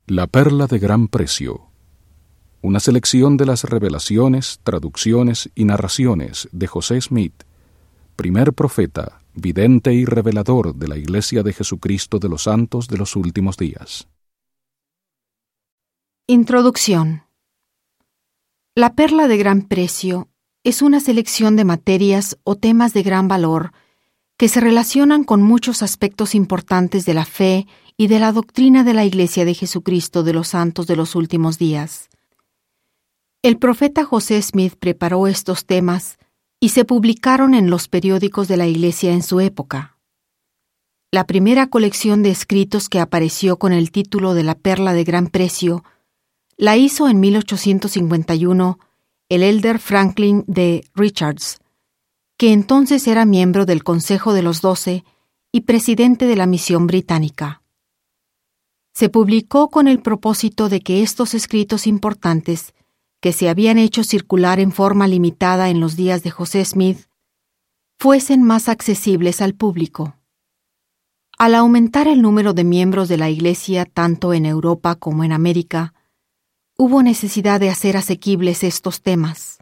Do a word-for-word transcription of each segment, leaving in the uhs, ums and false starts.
La perla de gran precio. Una selección de las revelaciones, traducciones y narraciones de José Smith, primer profeta, vidente y revelador de la Iglesia de Jesucristo de los Santos de los Últimos Días. Introducción. La perla de gran precio es una selección de materias o temas de gran valor que se relacionan con muchos aspectos importantes de la fe y de la doctrina de la Iglesia de Jesucristo de los Santos de los Últimos Días. El profeta José Smith preparó estos temas y se publicaron en los periódicos de la Iglesia en su época. La primera colección de escritos que apareció con el título de La perla de gran precio la hizo en mil ochocientos cincuenta y uno el elder Franklin D. Richards, que entonces era miembro del Consejo de los Doce y presidente de la Misión Británica. Se publicó con el propósito de que estos escritos importantes, que se habían hecho circular en forma limitada en los días de José Smith, fuesen más accesibles al público. Al aumentar el número de miembros de la Iglesia tanto en Europa como en América, hubo necesidad de hacer asequibles estos temas.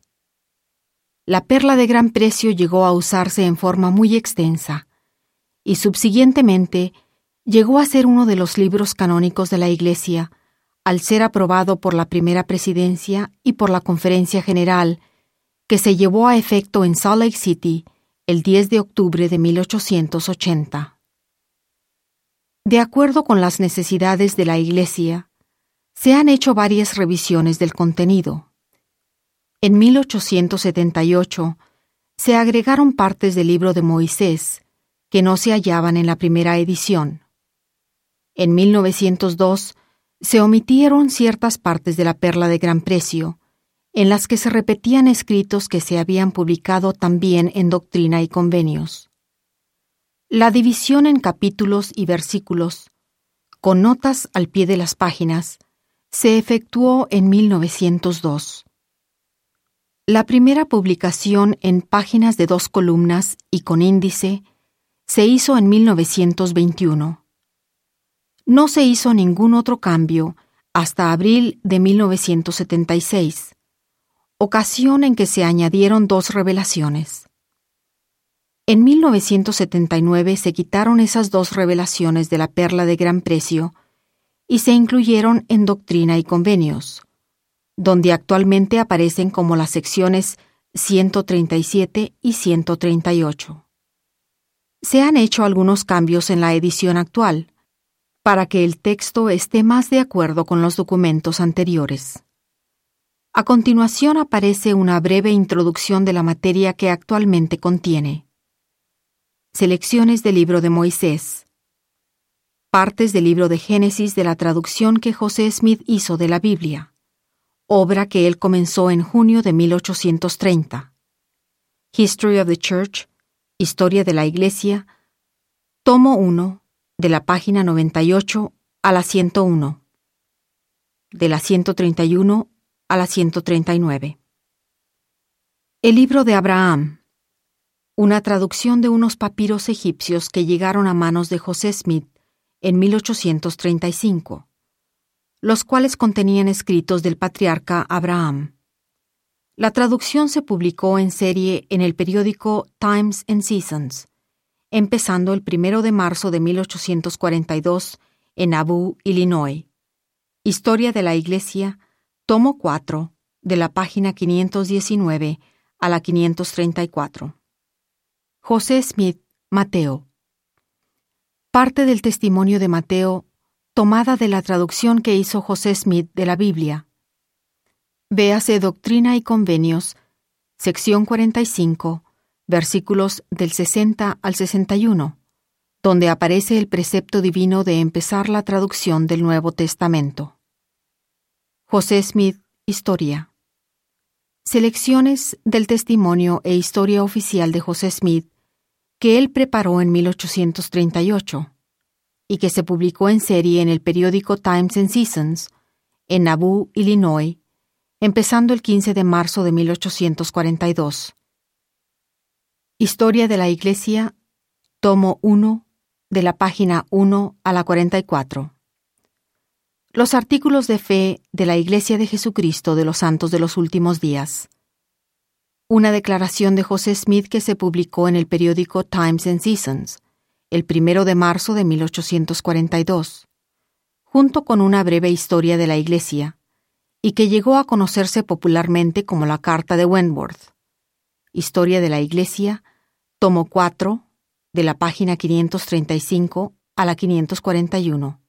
La perla de gran precio llegó a usarse en forma muy extensa y subsiguientemente llegó a ser uno de los libros canónicos de la Iglesia al ser aprobado por la primera presidencia y por la Conferencia General que se llevó a efecto en Salt Lake City el diez de octubre de mil ochocientos ochenta. De acuerdo con las necesidades de la Iglesia, se han hecho varias revisiones del contenido. En mil ochocientos setenta y ocho se agregaron partes del libro de Moisés que no se hallaban en la primera edición. En mil novecientos dos se omitieron ciertas partes de la perla de gran precio, en las que se repetían escritos que se habían publicado también en Doctrina y Convenios. La división en capítulos y versículos, con notas al pie de las páginas, se efectuó en mil novecientos dos. La primera publicación en páginas de dos columnas y con índice se hizo en mil novecientos veintiuno. No se hizo ningún otro cambio hasta abril de mil novecientos setenta y seis, ocasión en que se añadieron dos revelaciones. En mil novecientos setenta y nueve se quitaron esas dos revelaciones de la perla de gran precio y se incluyeron en Doctrina y Convenios, donde actualmente aparecen como las secciones ciento treinta y siete y ciento treinta y ocho. Se han hecho algunos cambios en la edición actual, para que el texto esté más de acuerdo con los documentos anteriores. A continuación aparece una breve introducción de la materia que actualmente contiene. Selecciones del libro de Moisés. Partes del libro de Génesis de la traducción que José Smith hizo de la Biblia, obra que él comenzó en junio de mil ochocientos treinta. History of the Church, Historia de la Iglesia, tomo uno, de la página noventa y ocho a la ciento uno, de la ciento treinta y uno a la ciento treinta y nueve. El libro de Abraham, una traducción de unos papiros egipcios que llegaron a manos de José Smith en mil ochocientos treinta y cinco, los cuales contenían escritos del patriarca Abraham. La traducción se publicó en serie en el periódico Times and Seasons, empezando el primero de marzo de mil ochocientos cuarenta y dos en Nauvoo, Illinois. Historia de la Iglesia, tomo cuatro, de la página quinientos diecinueve a la quinientos treinta y cuatro. José Smith, Mateo. Parte del testimonio de Mateo, tomada de la traducción que hizo José Smith de la Biblia. Véase Doctrina y Convenios, sección cuarenta y cinco, versículos del sesenta al sesenta y uno, donde aparece el precepto divino de empezar la traducción del Nuevo Testamento. José Smith, Historia. Selecciones del testimonio e historia oficial de José Smith que él preparó en mil ochocientos treinta y ocho y que se publicó en serie en el periódico Times and Seasons en Nauvoo, Illinois, empezando el quince de marzo de mil ochocientos cuarenta y dos. Historia de la Iglesia, tomo uno, de la página uno a la cuarenta y cuatro. Los artículos de fe de la Iglesia de Jesucristo de los Santos de los Últimos Días. Una declaración de José Smith que se publicó en el periódico Times and Seasons, el primero de marzo de mil ochocientos cuarenta y dos, junto con una breve historia de la Iglesia, y que llegó a conocerse popularmente como la Carta de Wentworth. Historia de la Iglesia, tomo cuatro, de la página quinientos treinta y cinco a la quinientos cuarenta y uno.